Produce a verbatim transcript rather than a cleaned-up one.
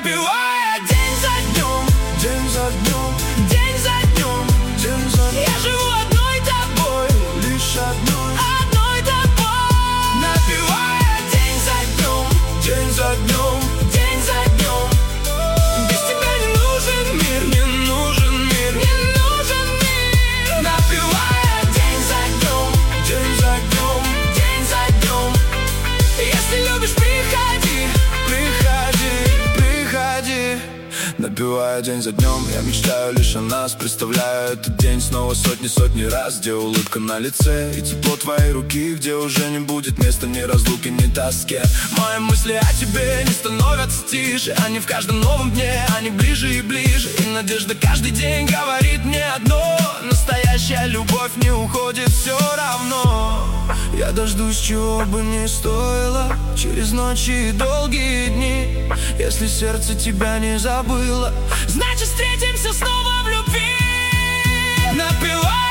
напевая день за днем, день за днем, день за днем, день за днем. Я живу одной тобой, лишь одной, одной тобой. Напевая день за днем, день за днем, день за днем. Без тебя не нужен мир, не нужен мир, не нужен мир. Напевая день за днем, день за днем, день за днем. Если любишь, приходи, приходи, приходи. Напевая день за днем, я мечтаю лишь о нас. Представляю этот день снова сотни-сотни раз, где улыбка на лице и тепло твоей руки, где уже не будет места ни разлуки, ни тоске. Мои мысли о тебе не становятся тише, они в каждом новом дне, они ближе и ближе. И надежда каждый день говорит мне одно: настоящая любовь не уходит все равно. Я дождусь, чего бы ни стоило, через ночи и долгие дни. Если сердце тебя не забыло, значит встретимся снова в любви. Напевай